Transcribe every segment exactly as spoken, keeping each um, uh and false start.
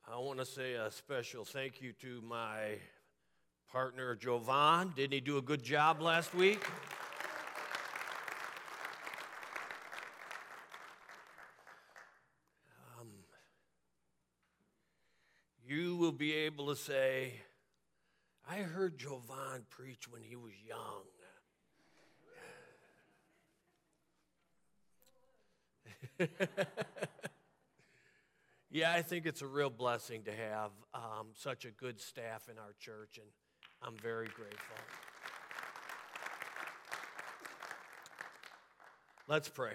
I want to say a special thank you to my partner, Jovan. Didn't he do a good job last week? Um, you will be able to say, I heard Jovan preach when he was young. Yeah, I think it's a real blessing to have um, such a good staff in our church, and I'm very grateful. Let's pray.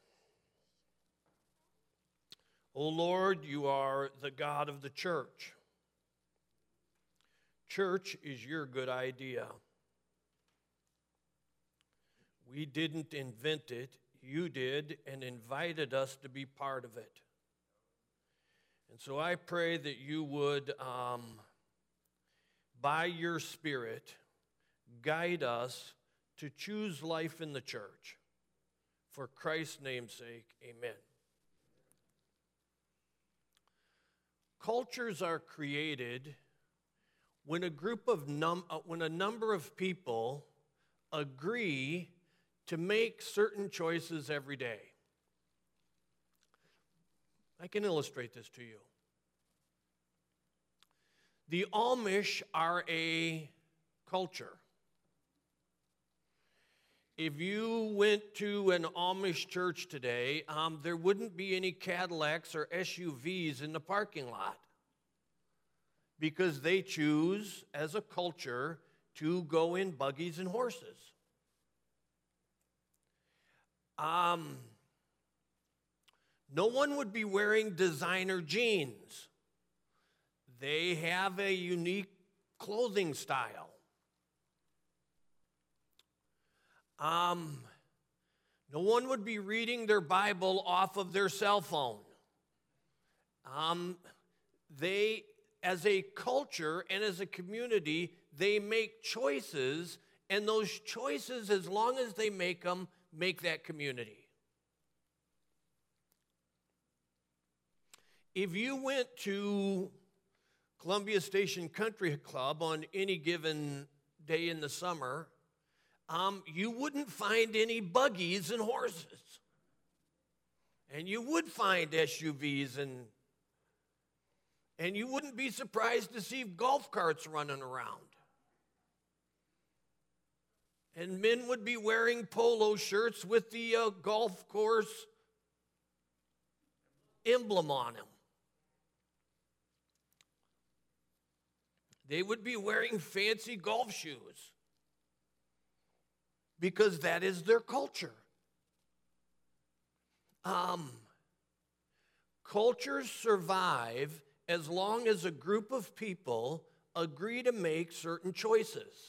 O Lord, you are the God of the church. Church is your good idea. We didn't invent it. You did and invited us to be part of it. And so I pray that you would, um, by your Spirit, guide us to choose life in the church. For Christ's name's sake, amen. Cultures are created when a group of num- uh, when a number of people agree to make certain choices every day. I can illustrate this to you. The Amish are a culture. If you went to an Amish church today, um, there wouldn't be any Cadillacs or S U Vs in the parking lot because they choose, as a culture, to go in buggies and horses. Um, no one would be wearing designer jeans. They have a unique clothing style. Um, no one would be reading their Bible off of their cell phone. Um, they, as a culture and as a community, they make choices, and those choices, as long as they make them, make that community. If you went to Columbia Station Country Club on any given day in the summer, um, you wouldn't find any buggies and horses. And you would find S U Vs, and, and you wouldn't be surprised to see golf carts running around. And men would be wearing polo shirts with the uh, golf course emblem on them. They would be wearing fancy golf shoes because that is their culture. Um, cultures survive as long as a group of people agree to make certain choices.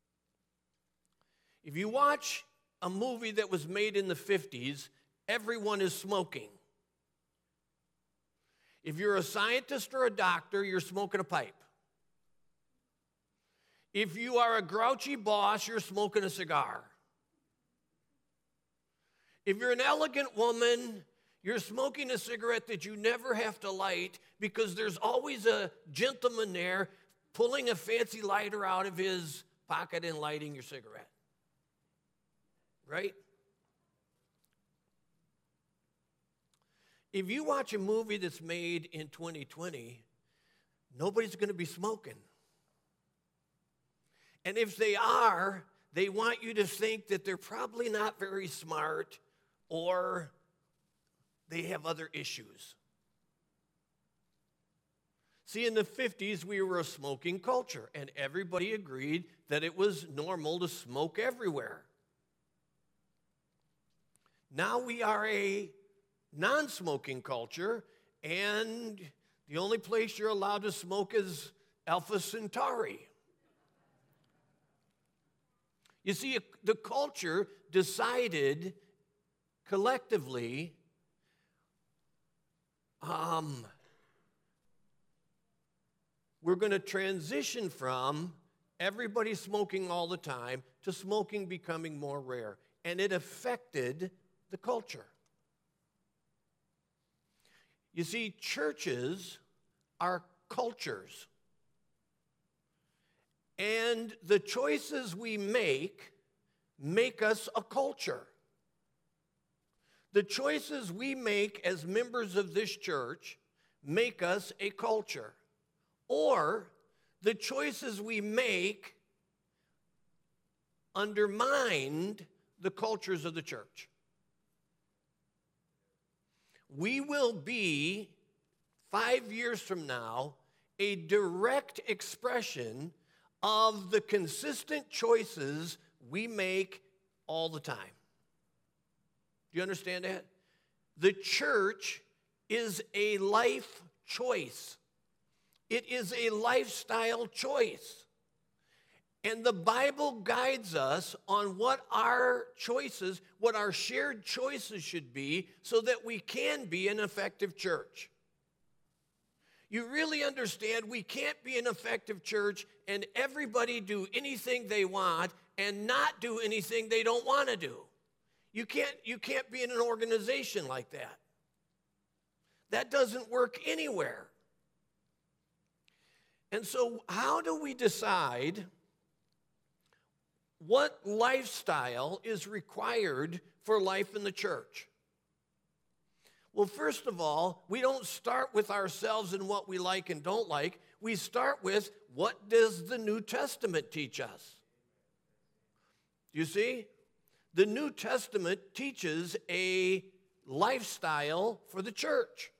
If you watch a movie that was made in the fifties, everyone is smoking. If you're a scientist or a doctor, you're smoking a pipe. If you are a grouchy boss, you're smoking a cigar. If you're an elegant woman, you're smoking a cigarette that you never have to light because there's always a gentleman there pulling a fancy lighter out of his pocket and lighting your cigarette. Right? If you watch a movie that's made in twenty twenty, nobody's going to be smoking. And if they are, they want you to think that they're probably not very smart or they have other issues. See, in the fifties, we were a smoking culture, and everybody agreed that it was normal to smoke everywhere. Now we are a non-smoking culture, and the only place you're allowed to smoke is Alpha Centauri. You see, the culture decided collectively um, we're going to transition from everybody smoking all the time to smoking becoming more rare. And it affected the culture. You see, churches are cultures. And the choices we make make us a culture. The choices we make as members of this church make us a culture. Or the choices we make undermine the cultures of the church. We will be, five years from now, a direct expression of the consistent choices we make all the time. Do you understand that? The church is a life choice. It is a lifestyle choice. And the Bible guides us on what our choices, what our shared choices should be so that we can be an effective church. You really understand we can't be an effective church and everybody do anything they want and not do anything they don't want to do. You can't, you can't be in an organization like that. That doesn't work anywhere. And so how do we decide what lifestyle is required for life in the church? Well, first of all, we don't start with ourselves and what we like and don't like. We start with, what does the New Testament teach us? You see? The New Testament teaches a lifestyle for the church.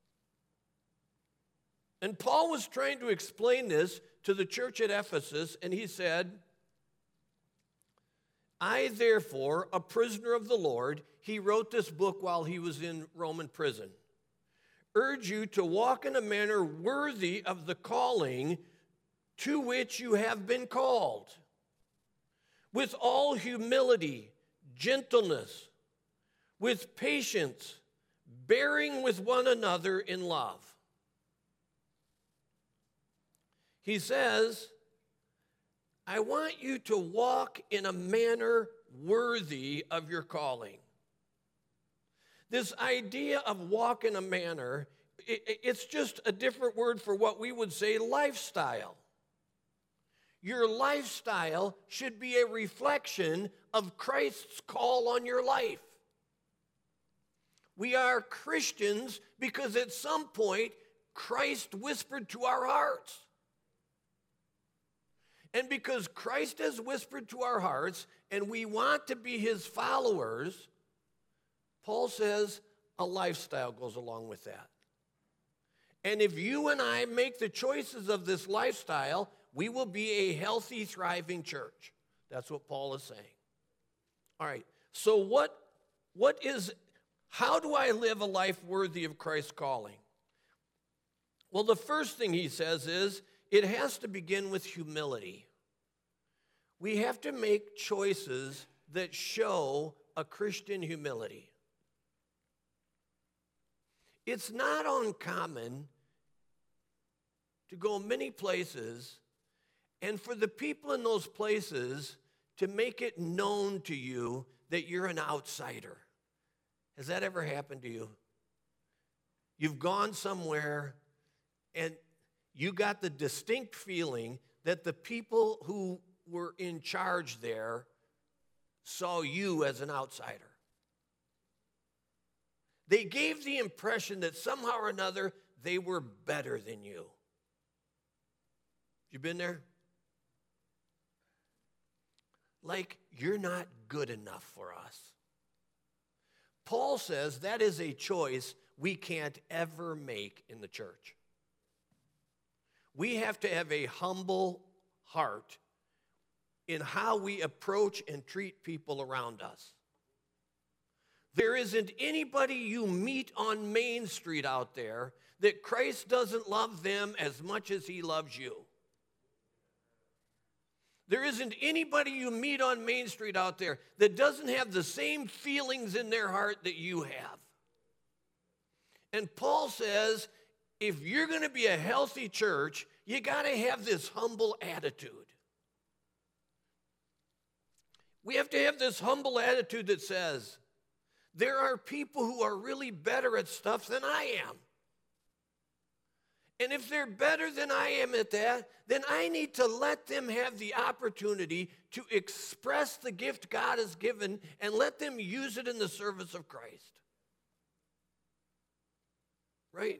And Paul was trying to explain this to the church at Ephesus, and he said, I, therefore, a prisoner of the Lord, he wrote this book while he was in Roman prison, urge you to walk in a manner worthy of the calling to which you have been called, with all humility, gentleness, with patience, bearing with one another in love. He says, I want you to walk in a manner worthy of your calling. This idea of walk in a manner, it's just a different word for what we would say lifestyle. Your lifestyle should be a reflection of Christ's call on your life. We are Christians because at some point Christ whispered to our hearts. And because Christ has whispered to our hearts and we want to be his followers, Paul says a lifestyle goes along with that. And if you and I make the choices of this lifestyle, we will be a healthy, thriving church. That's what Paul is saying. All right, so what, what is, how do I live a life worthy of Christ's calling? Well, the first thing he says is, it has to begin with humility. We have to make choices that show a Christian humility. It's not uncommon to go many places and for the people in those places to make it known to you that you're an outsider. Has that ever happened to you? You've gone somewhere and you got the distinct feeling that the people who were in charge there saw you as an outsider. They gave the impression that somehow or another they were better than you. You been there? Like, you're not good enough for us. Paul says that is a choice we can't ever make in the church. We have to have a humble heart in how we approach and treat people around us. There isn't anybody you meet on Main Street out there that Christ doesn't love them as much as he loves you. There isn't anybody you meet on Main Street out there that doesn't have the same feelings in their heart that you have. And Paul says, if you're going to be a healthy church, you got to have this humble attitude. We have to have this humble attitude that says, there are people who are really better at stuff than I am. And if they're better than I am at that, then I need to let them have the opportunity to express the gift God has given and let them use it in the service of Christ. Right?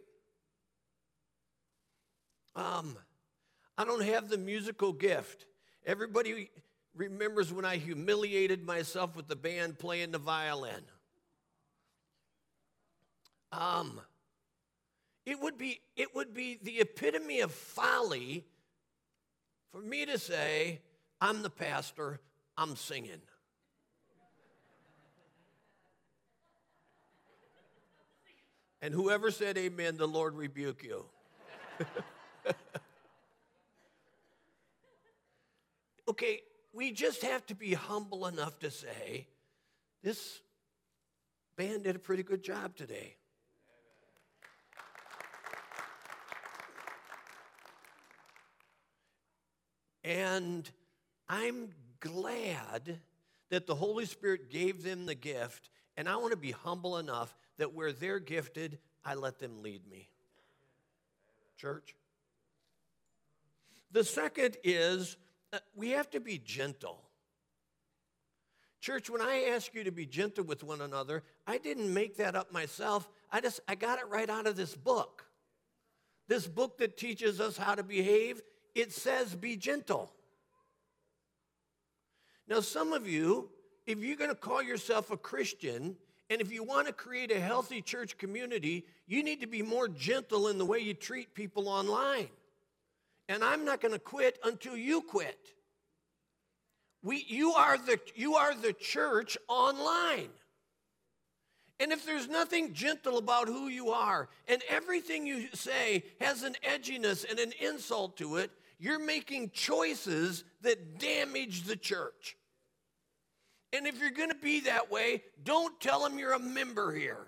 Um, I don't have the musical gift. Everybody remembers when I humiliated myself with the band playing the violin. Um, it would be, it would be the epitome of folly for me to say, I'm the pastor, I'm singing. And whoever said amen, the Lord rebuke you. Okay, we just have to be humble enough to say, this band did a pretty good job today. And I'm glad that the Holy Spirit gave them the gift, and I want to be humble enough that where they're gifted, I let them lead me. Church? The second is uh, we have to be gentle. Church, when I ask you to be gentle with one another, I didn't make that up myself. I just I got it right out of this book. This book that teaches us how to behave, it says be gentle. Now, some of you, if you're going to call yourself a Christian, and if you want to create a healthy church community, you need to be more gentle in the way you treat people online. And I'm not going to quit until you quit. We, you are the, you are the church online. And if there's nothing gentle about who you are, and everything you say has an edginess and an insult to it, you're making choices that damage the church. And if you're going to be that way, don't tell them you're a member here.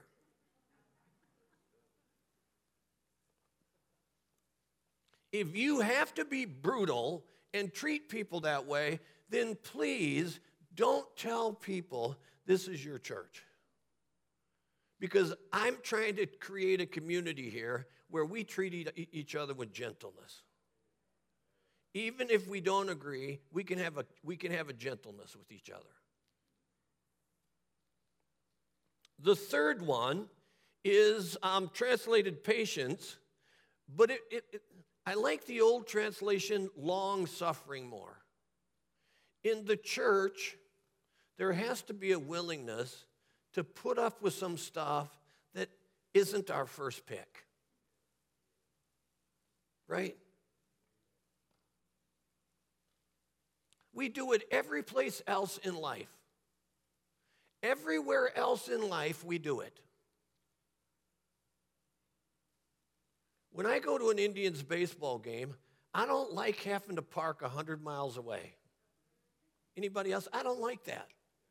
If you have to be brutal and treat people that way, then please don't tell people this is your church. Because I'm trying to create a community here where we treat each other with gentleness. Even if we don't agree, we can have a, we can have a gentleness with each other. The third one is um, translated patience, but it, it, it, I like the old translation, long-suffering more. In the church, there has to be a willingness to put up with some stuff that isn't our first pick. Right? We do it every place else in life. Everywhere else in life, we do it. When I go to an Indians baseball game, I don't like having to park one hundred miles away. Anybody else? I don't like that.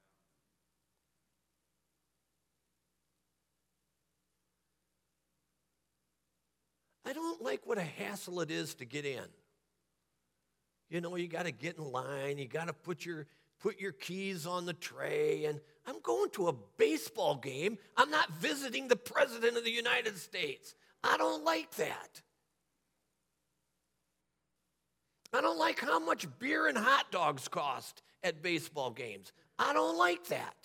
I don't like what a hassle it is to get in. You know, you got to get in line, you got to put your put your keys on the tray, and I'm going to a baseball game. I'm not visiting the President of the United States. I don't like that. I don't like how much beer and hot dogs cost at baseball games. I don't like that.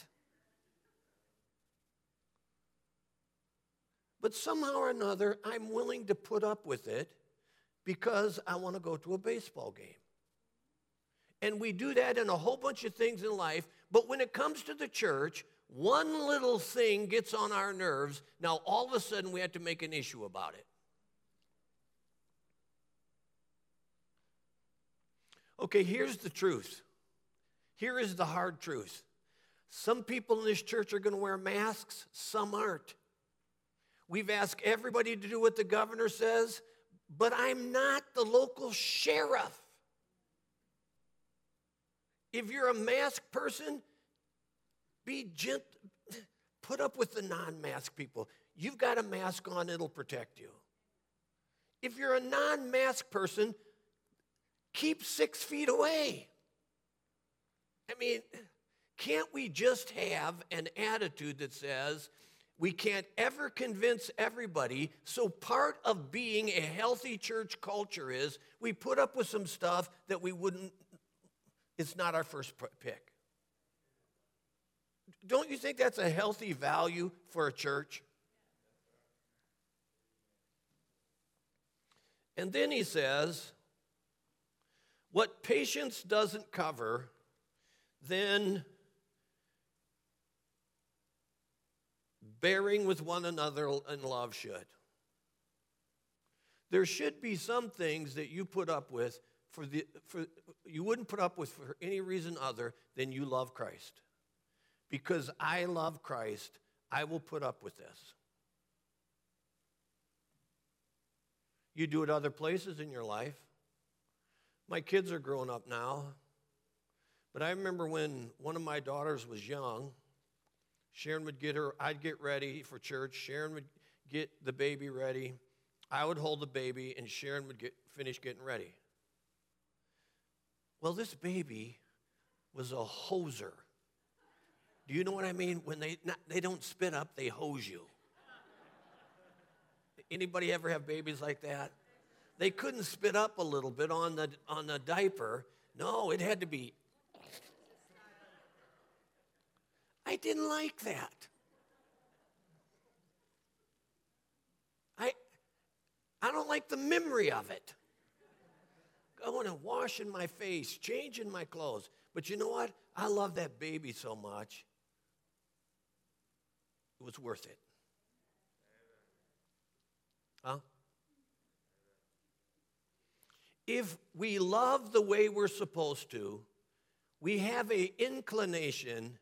But somehow or another, I'm willing to put up with it because I want to go to a baseball game. And we do that in a whole bunch of things in life, but when it comes to the church, one little thing gets on our nerves. Now, all of a sudden, we have to make an issue about it. Okay, here's the truth. Here is the hard truth. Some people in this church are going to wear masks, some aren't. We've asked everybody to do what the governor says, but I'm not the local sheriff. If you're a masked person, be gentle. Put up with the non-masked people. You've got a mask on, it'll protect you. If you're a non-masked person, keep six feet away. I mean, can't we just have an attitude that says, We can't ever convince everybody. So part of being a healthy church culture is we put up with some stuff that we wouldn't, it's not our first pick. Don't you think that's a healthy value for a church? And then he says, what patience doesn't cover, then bearing with one another in love should. There should be some things that you put up with for the for you wouldn't put up with for any reason other than you love Christ. Because I love Christ, I will put up with this. You do it other places in your life. My kids are growing up now. But I remember when one of my daughters was young, Sharon would get her, I'd get ready for church. Sharon would get the baby ready. I would hold the baby, and Sharon would get finish getting ready. Well, this baby was a hoser. Do you know what I mean? When they not, they don't spit up, they hose you. Anybody ever have babies like that? They couldn't spit up a little bit on the on the diaper. No, it had to be. I didn't like that. I, I don't like the memory of it. Going and washing my face, changing my clothes. But you know what? I love that baby so much. It was worth it. Huh? If we love the way we're supposed to, we have an inclination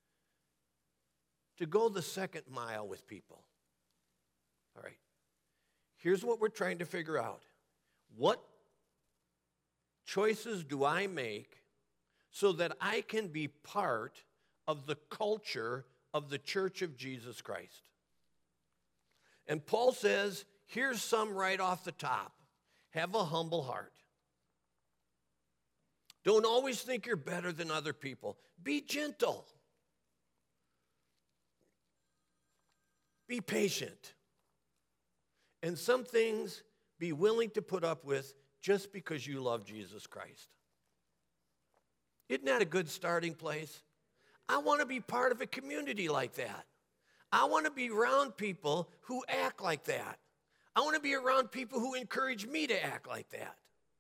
to go the second mile with people. All right. Here's what we're trying to figure out. What choices do I make so that I can be part of the culture of the Church of Jesus Christ? And Paul says, here's some right off the top. Have a humble heart. Don't always think you're better than other people. Be gentle. Be patient. And some things be willing to put up with just because you love Jesus Christ. Isn't that a good starting place? I want to be part of a community like that. I want to be around people who act like that. I want to be around people who encourage me to act like that.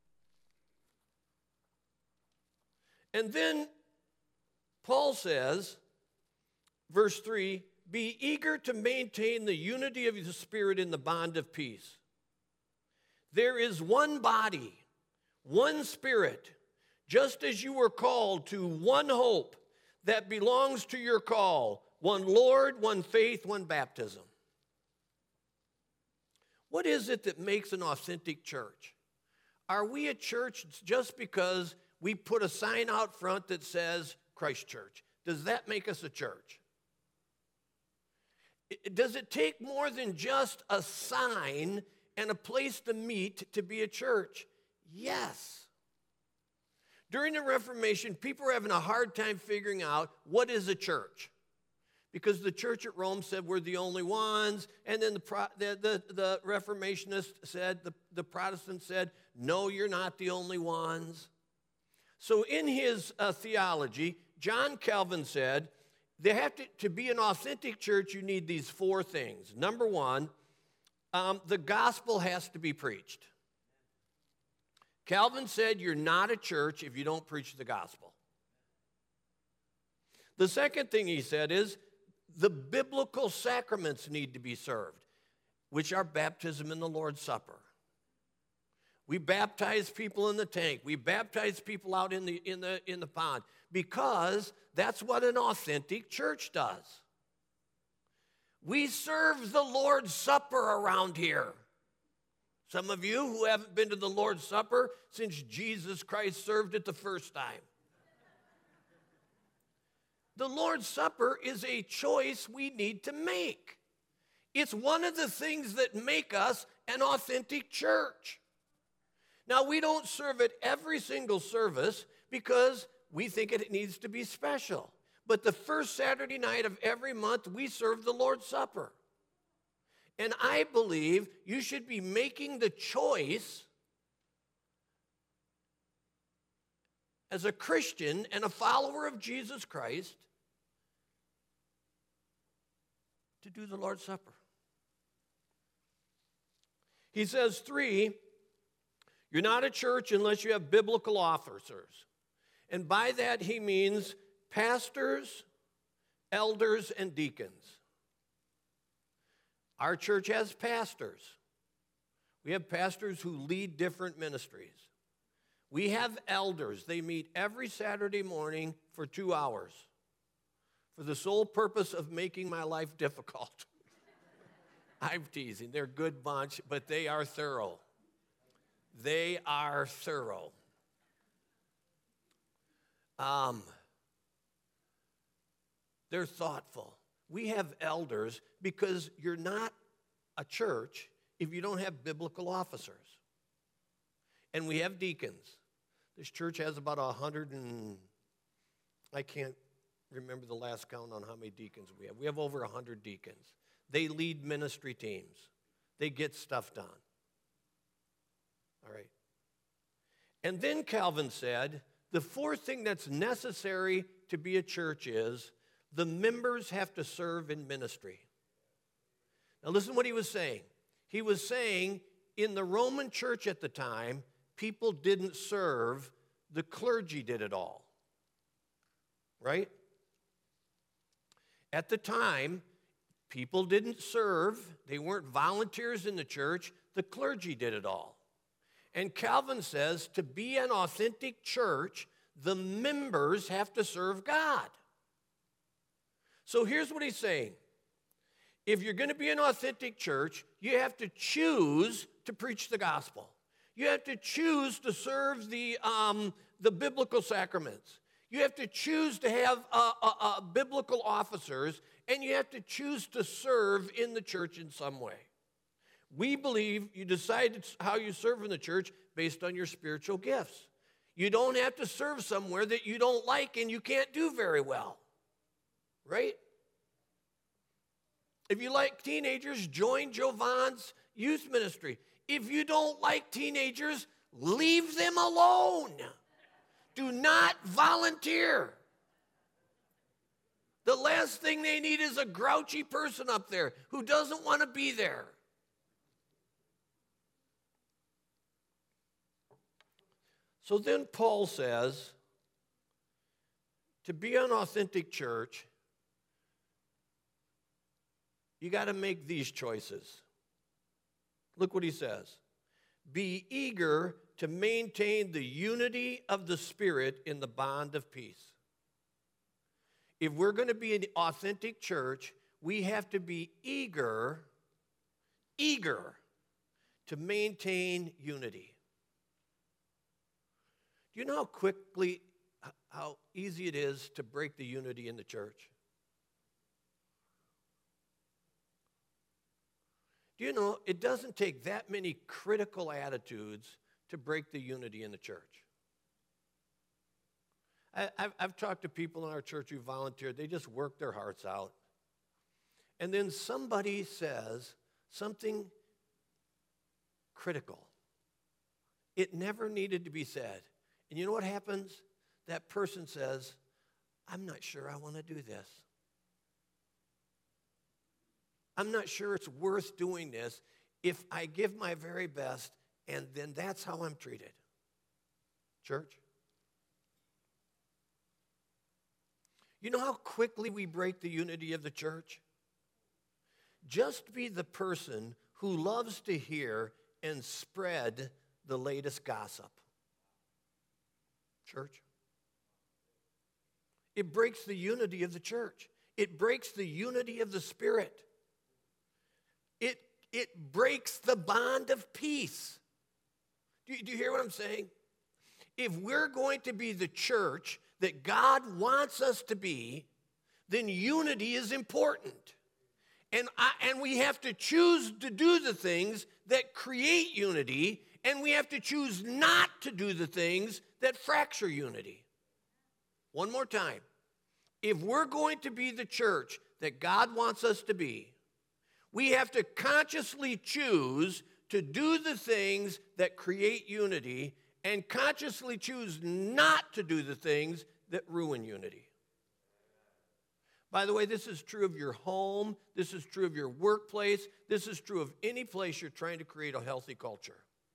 And then Paul says, verse three, be eager to maintain the unity of the Spirit in the bond of peace. There is one body, one Spirit, just as you were called to one hope that belongs to your call, one Lord, one faith, one baptism. What is it that makes an authentic church? Are we a church just because we put a sign out front that says Christ Church? Does that make us a church? Does it take more than just a sign and a place to meet to be a church? Yes. During the Reformation, people were having a hard time figuring out what is a church. Because the church at Rome said we're the only ones, and then the, the, the, the Reformationists said, the, the Protestants said, no, you're not the only ones. So in his uh, theology, John Calvin said, they have to, to be an authentic church, you need these four things. Number one, um, the gospel has to be preached. Calvin said you're not a church if you don't preach the gospel. The second thing he said is the biblical sacraments need to be served, which are baptism and the Lord's Supper. We baptize people in the tank. We baptize people out in the, in the, in the pond because that's what an authentic church does. We serve the Lord's Supper around here. Some of you who haven't been to the Lord's Supper since Jesus Christ served it the first time. The Lord's Supper is a choice we need to make. It's one of the things that make us an authentic church. Now, we don't serve it every single service because we think it needs to be special. But the first Saturday night of every month, we serve the Lord's Supper. And I believe you should be making the choice as a Christian and a follower of Jesus Christ to do the Lord's Supper. He says, three, you're not a church unless you have biblical officers. And by that he means pastors, elders, and deacons. Our church has pastors. We have pastors who lead different ministries. We have elders. They meet every Saturday morning for two hours for the sole purpose of making my life difficult. I'm teasing. They're a good bunch, but they are thorough. They are thorough. Um, they're thoughtful. We have elders because you're not a church if you don't have biblical officers. And we have deacons. This church has about a hundred and, I can't remember the last count on how many deacons we have. We have over a hundred deacons. They lead ministry teams. They get stuff done. All right. And then Calvin said, the fourth thing that's necessary to be a church is the members have to serve in ministry. Now listen to what he was saying. He was saying in the Roman church at the time, people didn't serve, the clergy did it all. Right? At the time, people didn't serve, they weren't volunteers in the church, the clergy did it all. And Calvin says to be an authentic church, the members have to serve God. So here's what he's saying. If you're going to be an authentic church, you have to choose to preach the gospel. You have to choose to serve the, um, the biblical sacraments. You have to choose to have uh, uh, uh, biblical officers, and you have to choose to serve in the church in some way. We believe you decide how you serve in the church based on your spiritual gifts. You don't have to serve somewhere that you don't like and you can't do very well. Right? If you like teenagers, join Jovan's youth ministry. If you don't like teenagers, leave them alone. Do not volunteer. The last thing they need is a grouchy person up there who doesn't want to be there. So then Paul says, to be an authentic church, you got to make these choices. Look what he says. Be eager to maintain the unity of the Spirit in the bond of peace. If we're going to be an authentic church, we have to be eager, eager to maintain unity. Do you know how quickly, how easy it is to break the unity in the church? Do you know it doesn't take that many critical attitudes to break the unity in the church? I, I've, I've talked to people in our church who volunteered. They just work their hearts out. And then somebody says something critical. It never needed to be said. And you know what happens? That person says, I'm not sure I want to do this. I'm not sure it's worth doing this if I give my very best and then that's how I'm treated. Church? You know how quickly we break the unity of the church? Just be the person who loves to hear and spread the latest gossip. Church? It breaks the unity of the church. It breaks the unity of the Spirit. It, it breaks the bond of peace. Do you, do you hear what I'm saying? If we're going to be the church that God wants us to be, then unity is important. And, I, and we have to choose to do the things that create unity, and we have to choose not to do the things that fracture unity. One more time. If we're going to be the church that God wants us to be, we have to consciously choose to do the things that create unity and consciously choose not to do the things that ruin unity. By the way, this is true of your home. This is true of your workplace. This is true of any place you're trying to create a healthy culture.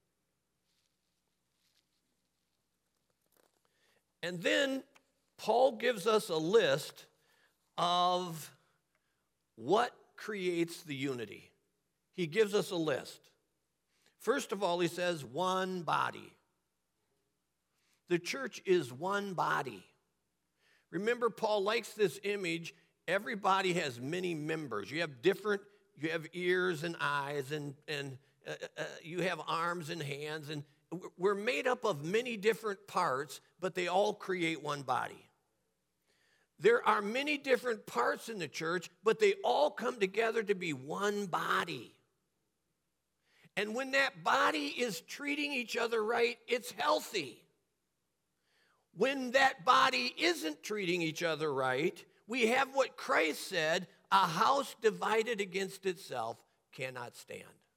And then Paul gives us a list of what creates the unity. He gives us a list. First of all, he says, one body. The church is one body. Remember, Paul likes this image. Everybody has many members. You have different, you have ears and eyes, and, and uh, uh, you have arms and hands, and we're made up of many different parts, but they all create one body. There are many different parts in the church, but they all come together to be one body. And when that body is treating each other right, it's healthy. When that body isn't treating each other right, we have what Christ said, a house divided against itself cannot stand.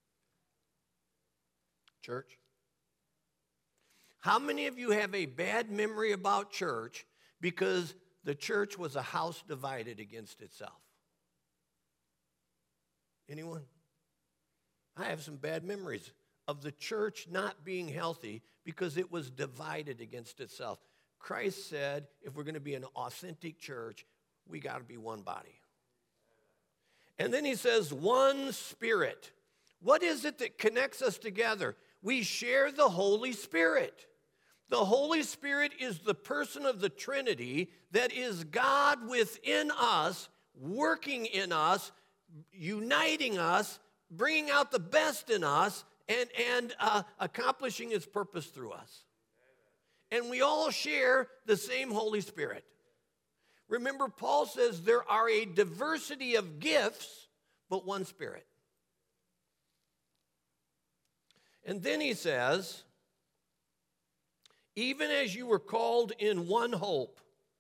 Church? How many of you have a bad memory about church because the church was a house divided against itself? Anyone? I have some bad memories of the church not being healthy because it was divided against itself. Christ said, if we're going to be an authentic church, we got to be one body. And then he says, one Spirit. What is it that connects us together? We share the Holy Spirit. The Holy Spirit is the person of the Trinity that is God within us, working in us, uniting us, bringing out the best in us, and, and uh, accomplishing his purpose through us. And we all share the same Holy Spirit. Remember, Paul says there are a diversity of gifts, but one Spirit. And then he says, even as you were called in one hope.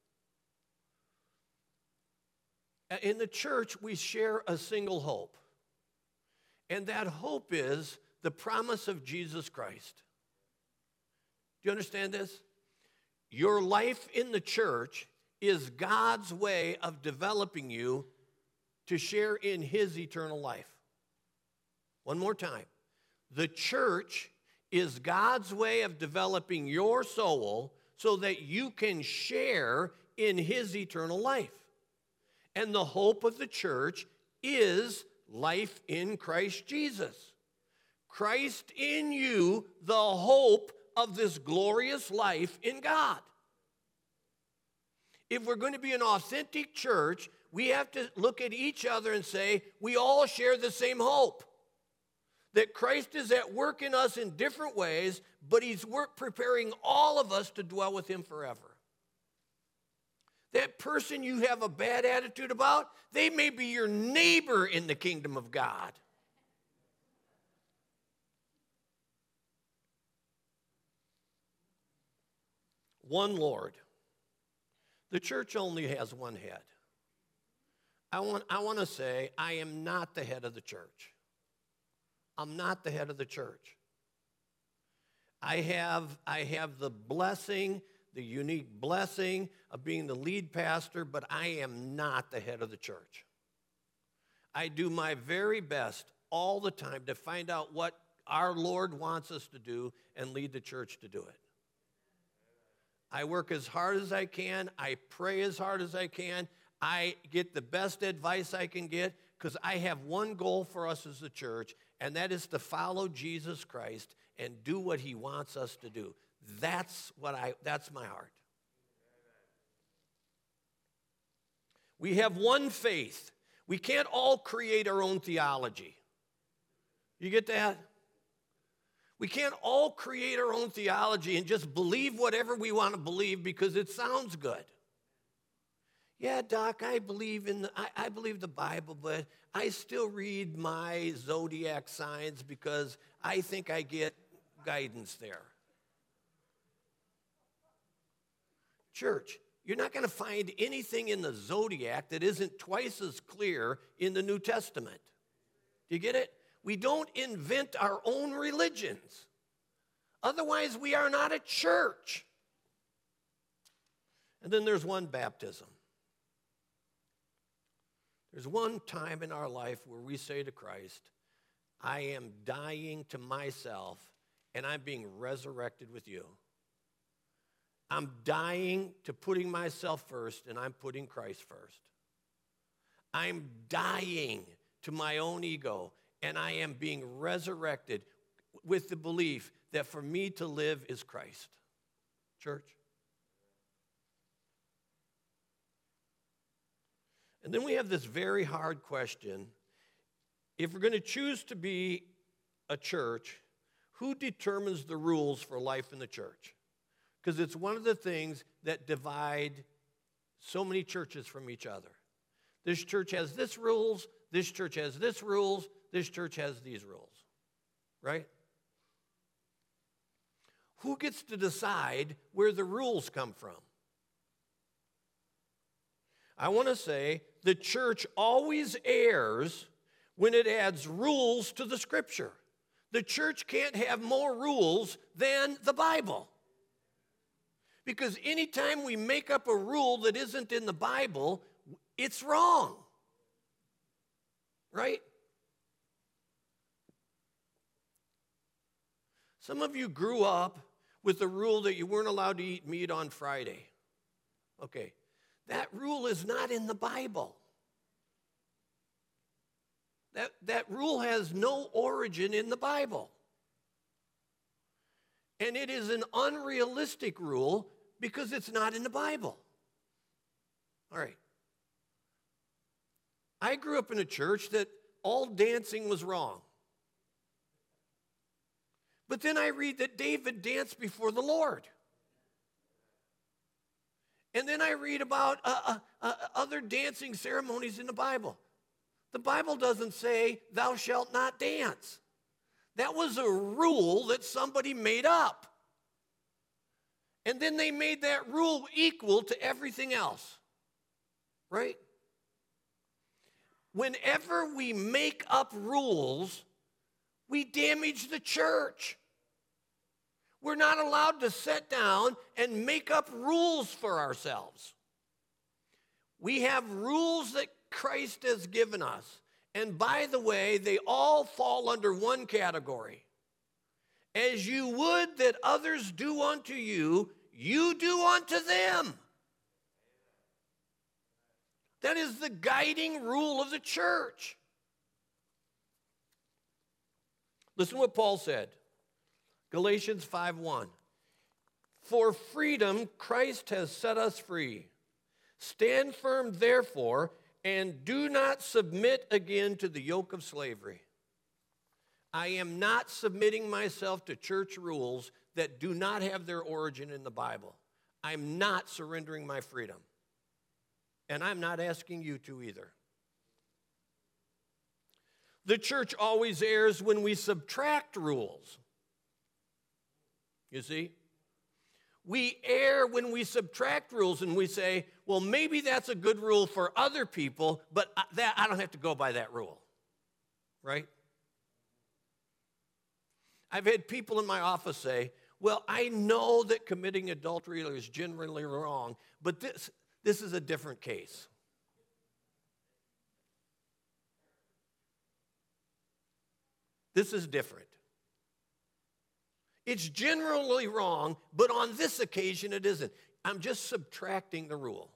In the church, we share a single hope. And that hope is the promise of Jesus Christ. Do you understand this? Your life in the church is God's way of developing you to share in his eternal life. One more time. The church is God's way of developing your soul so that you can share in his eternal life. And the hope of the church is life in Christ Jesus. Christ in you, the hope of this glorious life in God. If we're going to be an authentic church, we have to look at each other and say, we all share the same hope. That Christ is at work in us in different ways, but he's work preparing all of us to dwell with him forever. That person you have a bad attitude about, they may be your neighbor in the kingdom of God. One Lord. The church only has one head. I want, I want to say, I am not the head of the church. I'm not the head of the church. I have, I have the blessing, the unique blessing of being the lead pastor, but I am not the head of the church. I do my very best all the time to find out what our Lord wants us to do and lead the church to do it. I work as hard as I can. I pray as hard as I can. I get the best advice I can get because I have one goal for us as a church, and that is to follow Jesus Christ and do what he wants us to do. That's what I, that's my heart. We have one faith. We can't all create our own theology. You get that? We can't all create our own theology and just believe whatever we want to believe because it sounds good. Yeah, Doc, I believe in the, I, I believe the Bible, but I still read my zodiac signs because I think I get guidance there. Church, You're not going to find anything in the zodiac that isn't twice as clear in the New Testament. Do you get it? We don't invent our own religions. Otherwise, we are not a church. And then there's one baptism. There's one time in our life where we say to Christ, I am dying to myself and I'm being resurrected with you. I'm dying to putting myself first and I'm putting Christ first. I'm dying to my own ego and I am being resurrected with the belief that for me to live is Christ. Church. And then we have this very hard question. If we're going to choose to be a church, who determines the rules for life in the church? Because it's one of the things that divide so many churches from each other. This church has this rules, this church has this rules, this church has these rules, right? Who gets to decide where the rules come from? I want to say the church always errs when it adds rules to the Scripture. The church can't have more rules than the Bible. Because anytime we make up a rule that isn't in the Bible, it's wrong. Right? Some of you grew up with the rule that you weren't allowed to eat meat on Friday. Okay. That rule is not in the Bible. That, that rule has no origin in the Bible. And it is an unrealistic rule because it's not in the Bible. All right. I grew up in a church that all dancing was wrong. But then I read that David danced before the Lord. And then I read about uh, uh, uh, other dancing ceremonies in the Bible. The Bible doesn't say, thou shalt not dance. That was a rule that somebody made up. And then they made that rule equal to everything else. Right? Whenever we make up rules, we damage the church. We're not allowed to sit down and make up rules for ourselves. We have rules that Christ has given us. And by the way, they all fall under one category. As you would that others do unto you, you do unto them. That is the guiding rule of the church. Listen to what Paul said. Galatians five one. For freedom Christ has set us free. Stand firm, therefore, and do not submit again to the yoke of slavery. I am not submitting myself to church rules that do not have their origin in the Bible. I'm not surrendering my freedom. And I'm not asking you to either. The church always errs when we subtract rules. You see? We err when we subtract rules and we say, well, maybe that's a good rule for other people, but that, I don't have to go by that rule. Right? I've had people in my office say, well, I know that committing adultery is generally wrong, but this, this is a different case. This is different. It's generally wrong, but on this occasion it isn't. I'm just subtracting the rule.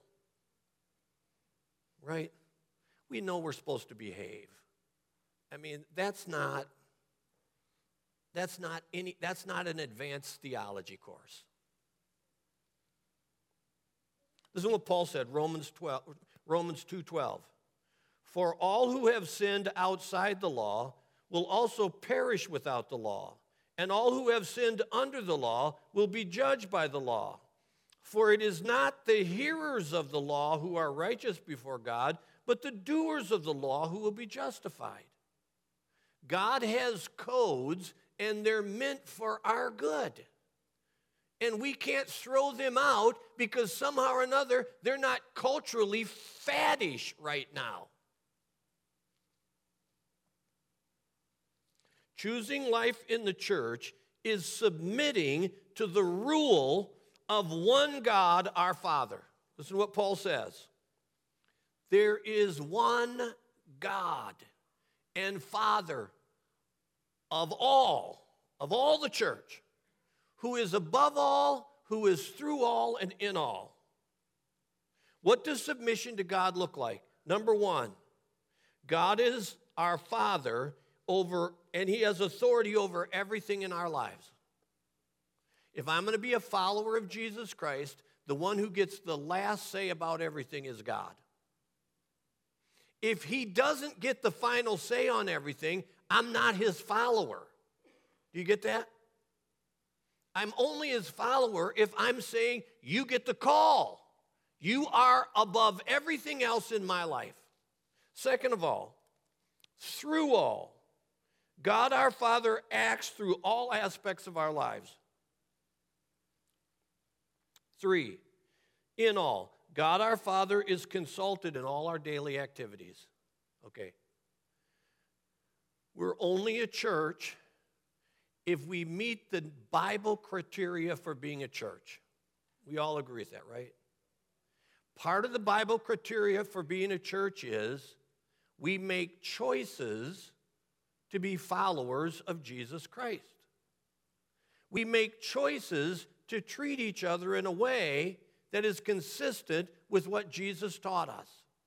Right? We know we're supposed to behave. I mean, that's not that's not any that's not an advanced theology course. Listen to what Paul said, Romans twelve, Romans two twelve. For all who have sinned outside the law will also perish without the law. And all who have sinned under the law will be judged by the law. For it is not the hearers of the law who are righteous before God, but the doers of the law who will be justified. God has codes, and they're meant for our good. and we can't throw them out because somehow or another they're not culturally faddish right now. Choosing life in the church is submitting to the rule of one God, our Father. Listen to what Paul says. There is one God and Father of all, of all the church, who is above all, who is through all, and in all. What does submission to God look like? Number one, God is our Father over, and he has authority over everything in our lives. If I'm going to be a follower of Jesus Christ, the one who gets the last say about everything is God. If he doesn't get the final say on everything, I'm not his follower. Do you get that? I'm only his follower if I'm saying, you get the call. You are above everything else in my life. Second of all, through all, God our Father acts through all aspects of our lives. Three, in all, God our Father is consulted in all our daily activities. Okay. We're only a church if we meet the Bible criteria for being a church. We all agree with that, right? Part of the Bible criteria for being a church is we make choices to be followers of Jesus Christ. We make choices to treat each other in a way that is consistent with what Jesus taught us.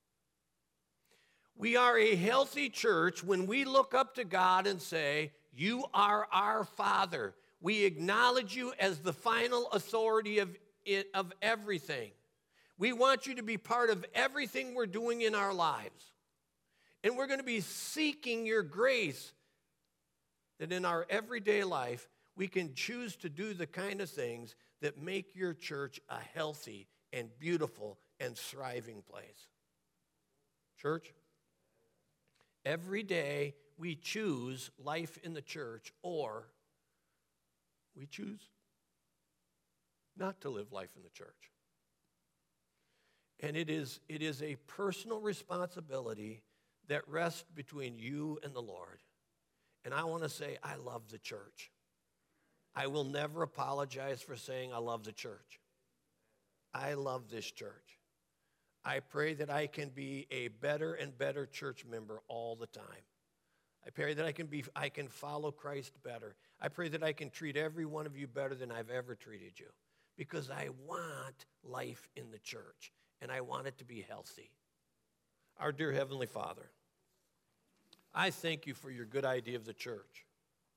We are a healthy church when we look up to God and say, you are our Father. We acknowledge you as the final authority of, it, of everything. We want you to be part of everything we're doing in our lives. And we're going to be seeking your grace that in our everyday life, we can choose to do the kind of things that make your church a healthy and beautiful and thriving place. Church, every day we choose life in the church, or we choose not to live life in the church. And it is, it is a personal responsibility that rests between you and the Lord. And I want to say, I love the church. I will never apologize for saying I love the church. I love this church. I pray that I can be a better and better church member all the time. I pray that I can be, I can follow Christ better. I pray that I can treat every one of you better than I've ever treated you, because I want life in the church, and I want it to be healthy. Our dear Heavenly Father, I thank you for your good idea of the church.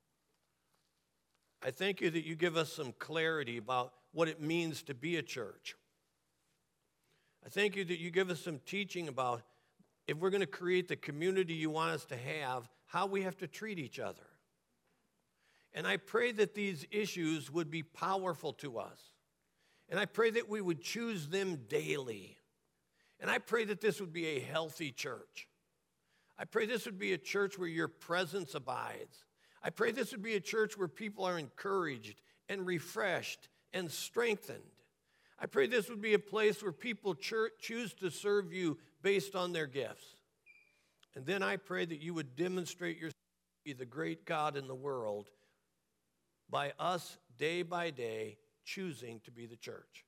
I thank you that you give us some clarity about what it means to be a church. I thank you that you give us some teaching about, if we're going to create the community you want us to have, how we have to treat each other. And I pray that these issues would be powerful to us. And I pray that we would choose them daily. And I pray that this would be a healthy church. I pray this would be a church where your presence abides. I pray this would be a church where people are encouraged and refreshed and strengthened. I pray this would be a place where people cho- choose to serve you based on their gifts. And then I pray that you would demonstrate yourself to be the great God in the world by us day by day choosing to be the church.